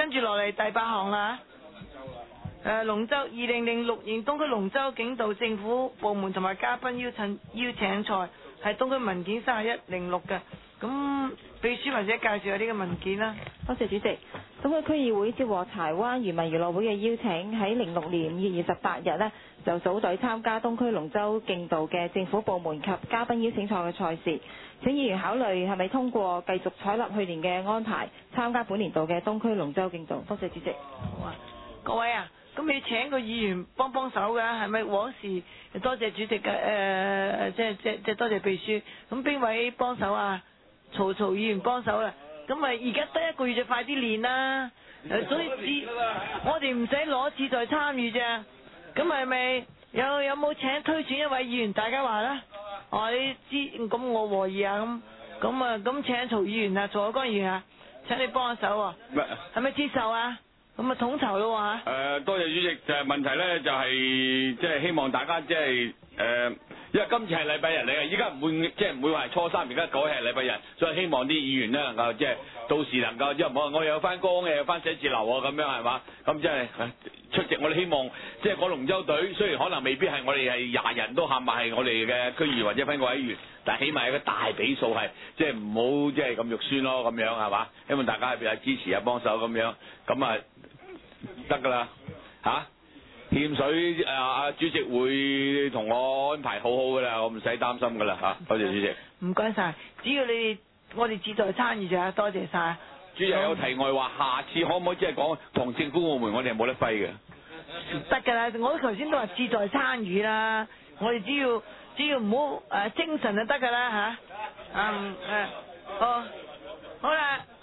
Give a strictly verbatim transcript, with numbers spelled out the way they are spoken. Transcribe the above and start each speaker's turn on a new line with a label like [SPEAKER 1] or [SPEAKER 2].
[SPEAKER 1] 跟住落嚟第八項啦。誒，龍舟二零零六年東區龍舟競渡政府部門同埋嘉賓邀請邀請賽係東區文件三十一零六嘅。咁秘書或者介紹下呢個文件啦。
[SPEAKER 2] 多謝主席。東區區議會接獲柴灣漁民娛樂會嘅邀請，喺零六年二月二十八日呢，就組隊參加東區龍舟競渡嘅政府部門及嘉賓邀請賽嘅賽事。請議員考慮係咪通過繼續採納去年嘅安排，參加本年度嘅東區龍舟競渡。多謝主席。
[SPEAKER 1] 好啊，各位啊，咁你請個議員幫幫手㗎，係咪往時？多謝主席嘅誒、呃，即係即係即係多謝秘書。咁邊位幫手啊？曹曹議員幫手啦。咁咪而家得一個月就快啲練啦。所以只我哋唔使攞次再參與啫。咁係咪有有冇請推選一位議員？大家話啦。哦，你知咁我和議啊咁咁啊咁請曹議員啊，曹海光議員啊，請你幫下手喎。係咪接受啊？咁啊統籌咯喎。
[SPEAKER 3] 誒，多謝主席。就係問題咧，就係即係希望大家即係誒，因為今次係禮拜日嚟嘅，依家唔會即係唔會話係初三，而家改係禮拜日，所以希望啲議員咧能夠即係到時能夠即係我我又有翻工嘅，有翻寫字樓喎，咁樣係嘛？咁即係出席，我哋希望即係個龍舟隊，雖然可能未必係我哋係廿人都喊埋係我哋嘅區議員或者分委員，但係起碼有個大比數係即係唔好即係咁肉酸咯，咁樣係嘛？希望大家係比較支持啊，幫手咁樣，咁啊得㗎啦嚇。欠水啊！阿主席會同我安排好好㗎啦，我唔使擔心㗎啦嚇。多謝主席。唔該晒，只要你哋我哋志在參與就多謝晒。主席有題外話，下次可唔可以即係講同政府部門我哋係冇得揮嘅？得㗎啦，我頭先都話志在參與啦，我哋只要只要唔好誒精神就得㗎啦嚇。嗯誒，好好啦。